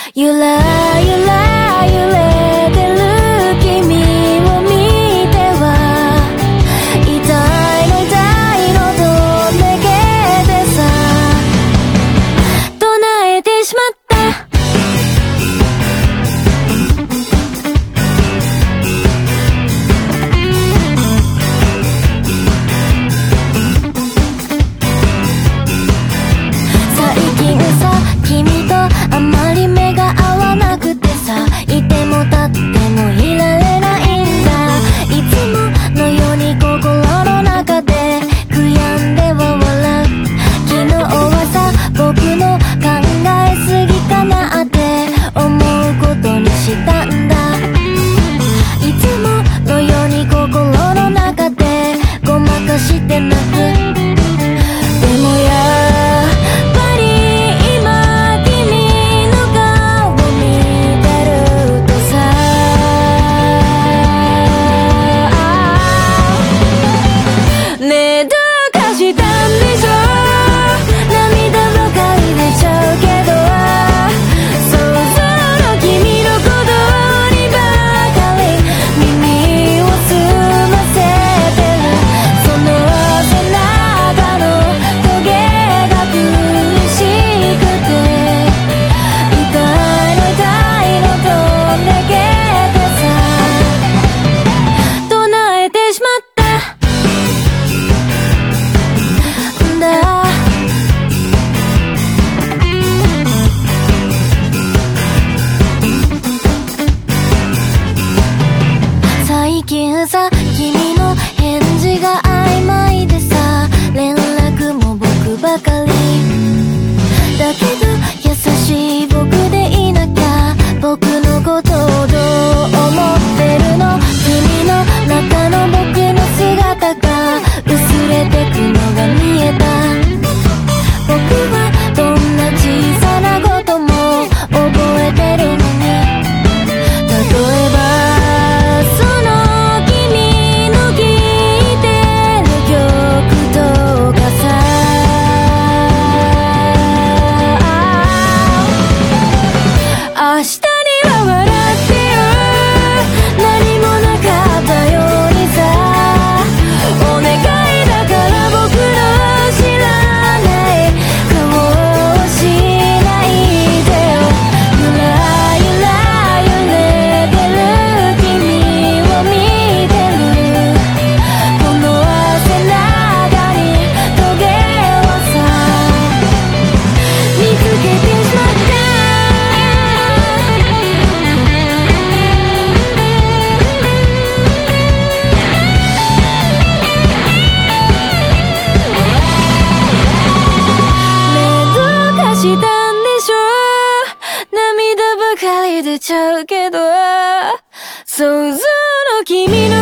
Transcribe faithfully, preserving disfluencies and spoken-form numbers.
ゆらゆら揺れてる君を見ては痛いの痛いのとめげてさ唱えてしまった最近さ君とあまり目が合わなくてさいても立ってもいられないんだいつものように心の中で悔やんでは笑う昨日はさ僕の考えすぎかなって思うことにしたんだいつものように心の中でごまかして泣くでもやっぱり今君の顔見てるとさねえどうかしたんでしょ涙ばかり出ちゃうけど想像の君の鼓動にばかり耳を澄ませてるその背中のトゲが苦しくて痛いの痛いのとめげてさ唱えてしまったんだ最近さ君の返事が曖昧でさ連絡も僕ばかりだけど優しい僕でいなきゃ僕のことをどう思ってるの君の中の僕の姿が薄れてくのが見えた僕はどんな小さなことも覚えてるのに例えばその君の聴いてる曲とかさ明日には笑ってよ何もなかったようにさお願いだから僕の知らない顔をしないでよゆらゆら揺れてる君を見てるこの背中にトゲをさ見つけてしまったねえどうかしたんでしょ涙ばかり出ちゃうけど想像の君の